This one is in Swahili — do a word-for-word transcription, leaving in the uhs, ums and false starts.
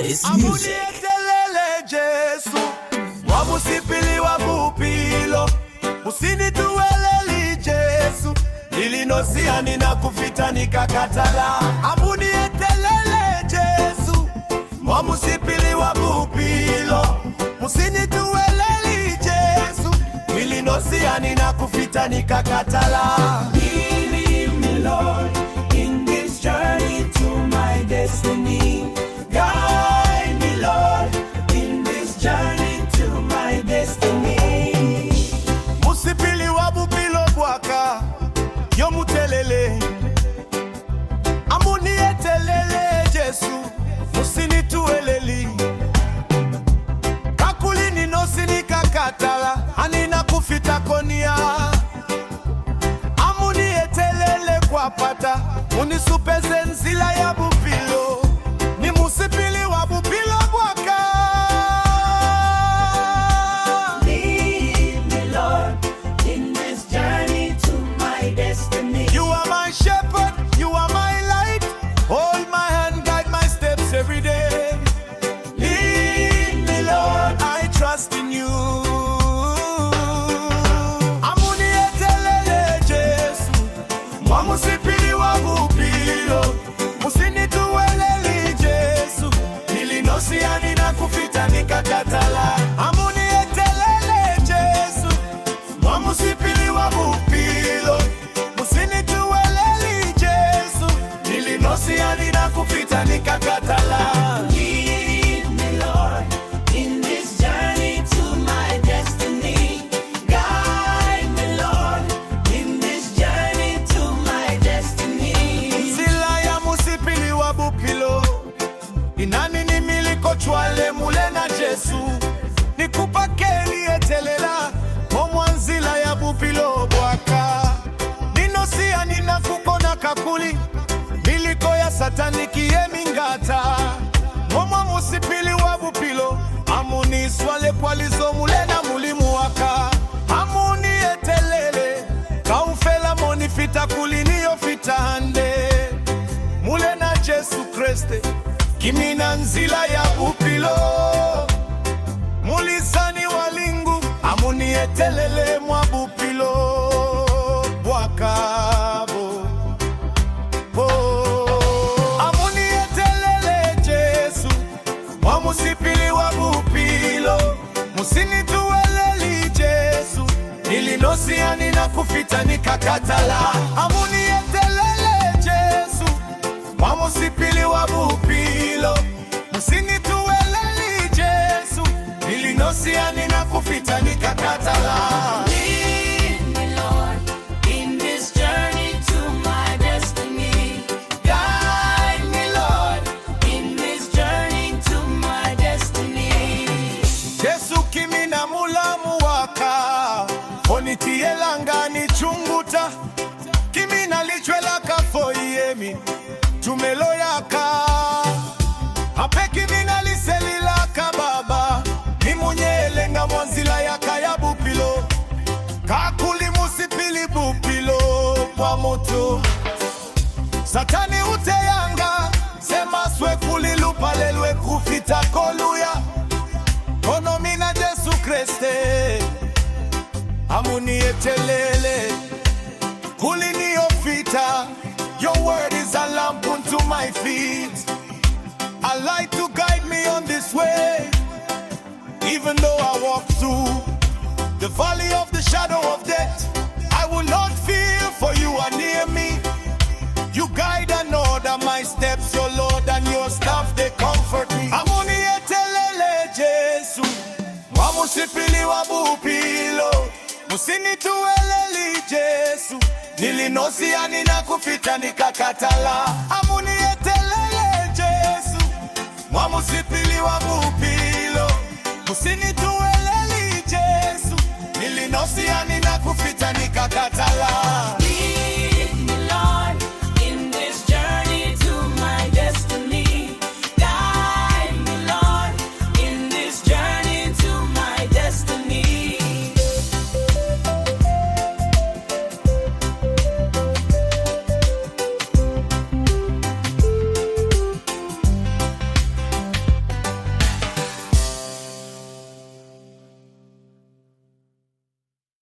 hottest music. Amunietelele Jesu, wamusipili wabupilo, usinituweleli Jesu, nilinosia nina kufita nikakatala. Amunietelele Jesu, wamusipili wabupilo, usinituweleli Jesu, nilinosia nina kufita nikakatala. Lead me, Lord, in this journey to my destiny. Guide me, Lord, in this journey to my destiny. Musipili wabupilo bwaka, yo mutelele. Amunietelele Jesu, musinituweleli. Kakulini nosini kakatala, anina kufita konia. Amunietelele kwa pata, unisupeze nzila ya bupilo. Ni musipili wa bupilo bwaka. Lead me, Lord, in this journey to my destiny. You are my shepherd, you are my light. Hold my hand, guide my steps every day. Lead me, Lord, I trust in you. Amunietelele Jesu, wamusipili wa bupilo, musinituweleli Jesu, nilinosia nina kufita nikakatala. Amunietelele Jesu, wamusipili wa bupilo, musinituweleli Jesu, nilinosia nina kufita nikakatala. Lead me, Lord, in this journey to my destiny. Guide me, Lord, in this journey to my destiny. Zila ya musipili wa bupilo, inani ni miliko chwale mule na Jesu. Nikupa keli etelela, omwanzila ya bupilo bwaka. Ninosia nina kukona kakuli, miliko ya satani kie mingata. Omwa musipili wa bupilo, amuni swale kwalizo mule na mulimu waka. Amuni etelele, kaufela monifita kuliniyo fitande. Mule na Jesu Kriste, kimina nzila ya bupilo. Mulisani walingu, amuni etelele mwa bupilo bwakabo. Oh, amuni etelele Jesu, wamusipili wa bupilo, musinituweleli Jesu, nilinosia nina kufita nikakatala. Amuni etelele Jesu, wamusipili wa bupilo, musinituweleli Jesu, nilinosia nina kufita nikakatala. Lead me, Lord, in this journey to my destiny. Guide me, Lord, in this journey to my destiny. Jesu kimina mulamu waka, onitie langani chunguta. Kimina lichwela kafoyemi, tumelo yaka. Hape kimina liselila kababa, nimunye nga mwanzila yaka ya bupilo. Kakuli musipili bupilo kwa moto. Satani uteyanga, sema swe kulilupa lelwe kufita koluya. Kono mina Jesu Kriste, amuni etelele, kulini ofita. Your word is a lamp unto my feet, a light to guide me on this way. Even though I walk through the valley of the shadow of death, I will not fear, for you are near me. You guide and order my steps, your Lord and your staff, they comfort me. Amuni etelele Jesu, wamusipili wa bupilo, musinituweleli Jesu, nilinosia nina kufita nikakatala. Amuni etelele Jesu, wamusipili wa bupilo, musinituweleli Jesu, nilinosia nina kufita nikakatala.